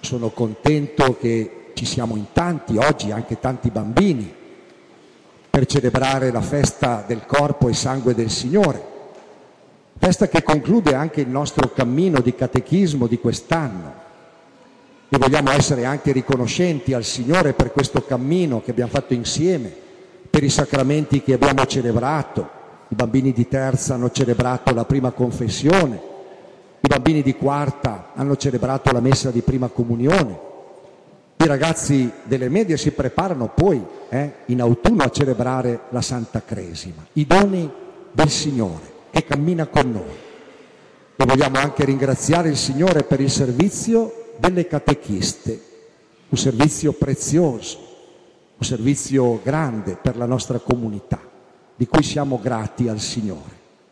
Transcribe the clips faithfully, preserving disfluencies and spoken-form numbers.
sono contento che ci siamo in tanti oggi, anche tanti bambini, per celebrare la festa del corpo e sangue del Signore, festa che conclude anche il nostro cammino di catechismo di quest'anno. E vogliamo essere anche riconoscenti al Signore per questo cammino che abbiamo fatto insieme, per i sacramenti che abbiamo celebrato. I bambini di terza hanno celebrato la prima confessione, i bambini di quarta hanno celebrato la messa di prima comunione, i ragazzi delle medie si preparano poi eh, in autunno a celebrare la Santa Cresima, i doni del Signore che cammina con noi. E vogliamo anche ringraziare il Signore per il servizio delle catechiste, un servizio prezioso, un servizio grande per la nostra comunità, di cui siamo grati al Signore.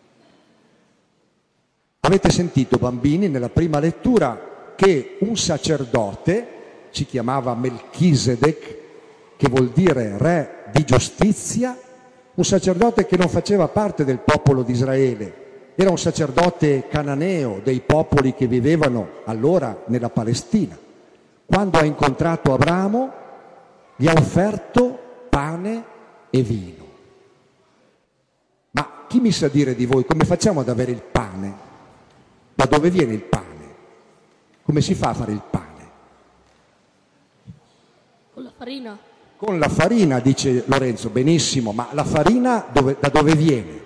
Avete sentito, bambini, nella prima lettura che un sacerdote, si chiamava Melchisedec, che vuol dire re di giustizia, un sacerdote che non faceva parte del popolo di Israele, era un sacerdote cananeo dei popoli che vivevano allora nella Palestina. Quando ha incontrato Abramo, gli ha offerto pane e vino. Ma chi mi sa dire di voi come facciamo ad avere il pane? Da dove viene il pane? Come si fa a fare il pane? Con la farina. Con la farina, dice Lorenzo, benissimo, ma la farina dove, da dove viene?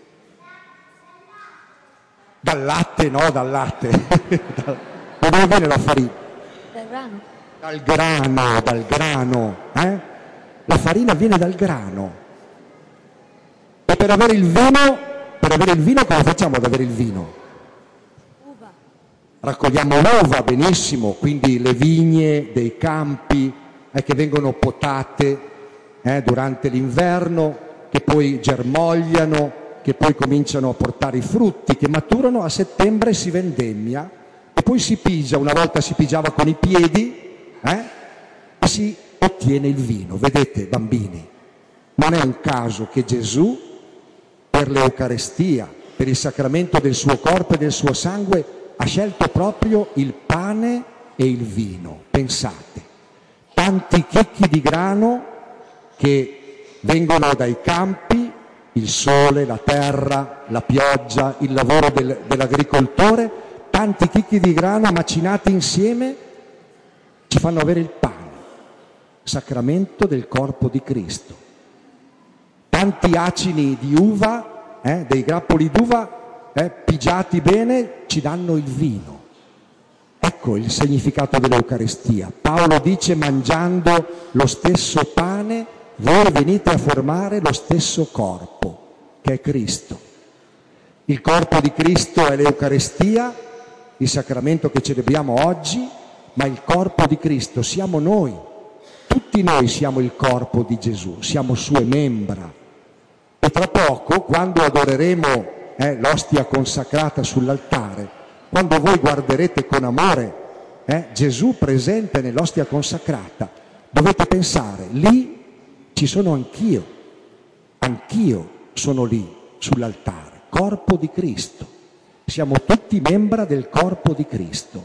Dal latte, no, dal latte. Da dove viene la farina? Dal grano. Dal grano, dal grano. Eh? La farina viene dal grano. E per avere il vino, per avere il vino come facciamo ad avere il vino? Uva. Raccogliamo l'uva, benissimo, quindi le vigne dei campi eh, che vengono potate eh, durante l'inverno, che poi germogliano, che poi cominciano a portare i frutti, che maturano, a settembre si vendemmia e poi si pigia, una volta si pigiava con i piedi eh, e si ottiene il vino. Vedete, bambini, non è un caso che Gesù per l'Eucarestia, per il sacramento del suo corpo e del suo sangue, ha scelto proprio il pane e il vino. Pensate, tanti chicchi di grano che vengono dai campi, il sole, la terra, la pioggia, il lavoro del, dell'agricoltore, tanti chicchi di grano macinati insieme ci fanno avere il pane, sacramento del corpo di Cristo. Tanti acini di uva, eh, dei grappoli d'uva, eh, pigiati bene, ci danno il vino. Ecco il significato dell'Eucarestia. Paolo dice: mangiando lo stesso pane, voi venite a formare lo stesso corpo, che è Cristo. Il corpo di Cristo è l'Eucarestia, il sacramento che celebriamo oggi, ma il corpo di Cristo siamo noi. Tutti noi siamo il corpo di Gesù, siamo sue membra. E tra poco, quando adoreremo eh, l'ostia consacrata sull'altare, quando voi guarderete con amore eh, Gesù presente nell'ostia consacrata, dovete pensare, lì ci sono anch'io, anch'io sono lì sull'altare, corpo di Cristo. Siamo tutti membra del corpo di Cristo.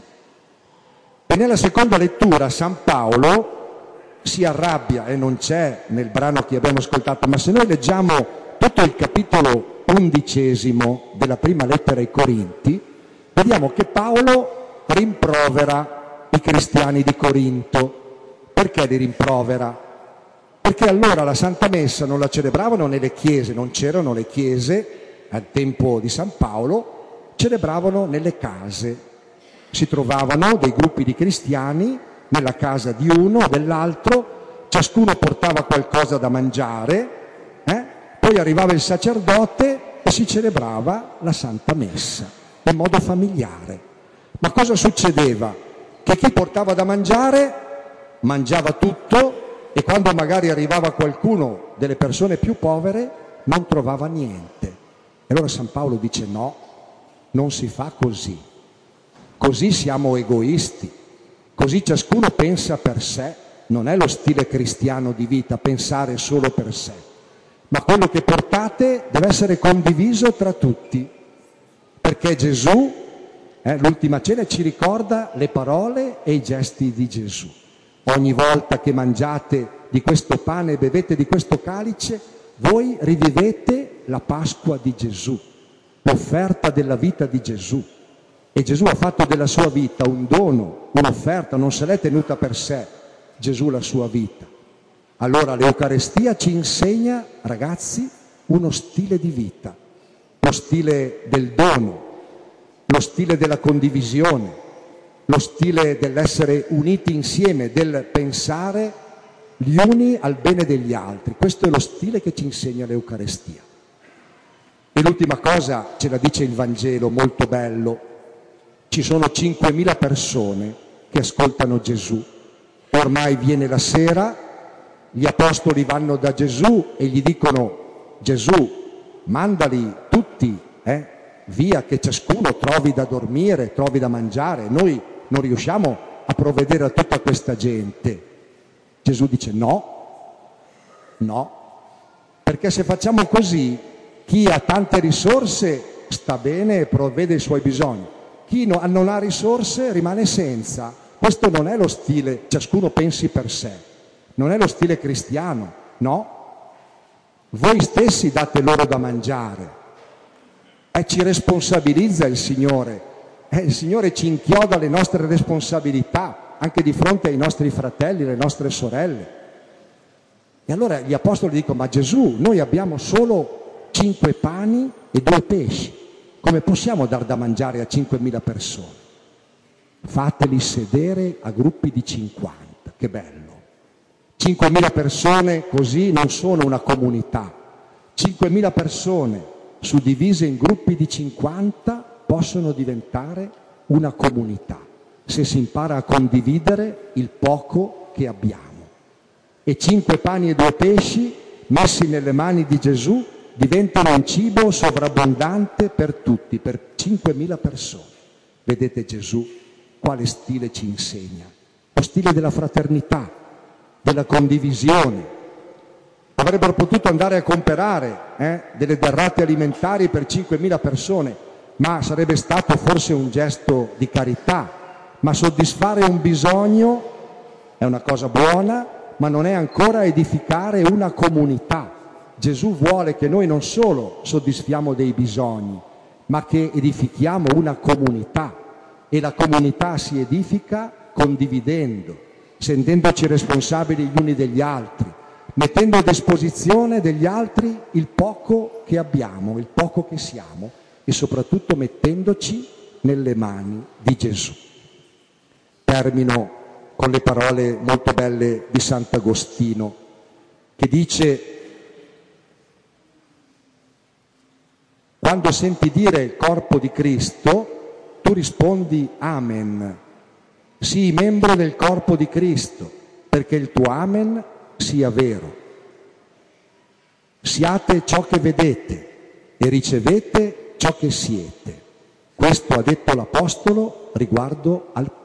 E nella seconda lettura San Paolo si arrabbia, e non c'è nel brano che abbiamo ascoltato, ma se noi leggiamo tutto il capitolo undicesimo della prima lettera ai Corinti, vediamo che Paolo rimprovera i cristiani di Corinto. Perché li rimprovera? Perché allora la Santa Messa non la celebravano nelle chiese, non c'erano le chiese al tempo di San Paolo, celebravano nelle case. Si trovavano dei gruppi di cristiani nella casa di uno o dell'altro, ciascuno portava qualcosa da mangiare, eh? Poi arrivava il sacerdote e si celebrava la Santa Messa in modo familiare. Ma cosa succedeva? Che chi portava da mangiare mangiava tutto, e quando magari arrivava qualcuno delle persone più povere non trovava niente. E allora San Paolo dice: no, non si fa così. Così siamo egoisti, così ciascuno pensa per sé. Non è lo stile cristiano di vita pensare solo per sé, ma quello che portate deve essere condiviso tra tutti, perché Gesù Eh, l'ultima cena ci ricorda le parole e i gesti di Gesù. Ogni volta che mangiate di questo pane e bevete di questo calice, voi rivivete la Pasqua di Gesù, l'offerta della vita di Gesù. E Gesù ha fatto della sua vita un dono, un'offerta, non se l'è tenuta per sé, Gesù la sua vita. Allora l'Eucarestia ci insegna, ragazzi, uno stile di vita, lo stile del dono, lo stile della condivisione, lo stile dell'essere uniti insieme, del pensare gli uni al bene degli altri. Questo è lo stile che ci insegna l'Eucarestia. E l'ultima cosa ce la dice il Vangelo, molto bello. Ci sono cinquemila persone che ascoltano Gesù. Ormai viene la sera, gli apostoli vanno da Gesù e gli dicono: Gesù, mandali tutti, eh, via, che ciascuno trovi da dormire, trovi da mangiare. Noi non riusciamo a provvedere a tutta questa gente. Gesù dice no, no, perché se facciamo così, chi ha tante risorse sta bene e provvede i suoi bisogni. Chi no, non ha risorse rimane senza. Questo non è lo stile, ciascuno pensi per sé. Non è lo stile cristiano, no? Voi stessi date loro da mangiare. E ci responsabilizza il Signore. Eh, il Signore ci inchioda le nostre responsabilità anche di fronte ai nostri fratelli, alle nostre sorelle. E allora gli apostoli dicono: ma Gesù, noi abbiamo solo cinque pani e due pesci. Come possiamo dar da mangiare a cinquemila persone? Fateli sedere a gruppi di cinquanta, che bello. cinquemila persone così non sono una comunità. cinquemila persone suddivise in gruppi di cinquanta possono diventare una comunità, se si impara a condividere il poco che abbiamo. E cinque pani e due pesci messi nelle mani di Gesù diventano un cibo sovrabbondante per tutti, per cinquemila persone. Vedete Gesù quale stile ci insegna? Lo stile della fraternità, della condivisione. Avrebbero potuto andare a comprare eh, delle derrate alimentari per cinquemila persone, ma sarebbe stato forse un gesto di carità. Ma soddisfare un bisogno è una cosa buona, ma non è ancora edificare una comunità. Gesù vuole che noi non solo soddisfiamo dei bisogni, ma che edifichiamo una comunità. E la comunità si edifica condividendo, sentendoci responsabili gli uni degli altri, mettendo a disposizione degli altri il poco che abbiamo, il poco che siamo, e soprattutto mettendoci nelle mani di Gesù. Termino con le parole molto belle di Sant'Agostino, che dice: quando senti dire il corpo di Cristo, tu rispondi Amen. Sii membro del corpo di Cristo, perché il tuo Amen sia vero. Siate ciò che vedete e ricevete ciò che siete. Questo ha detto l'Apostolo riguardo al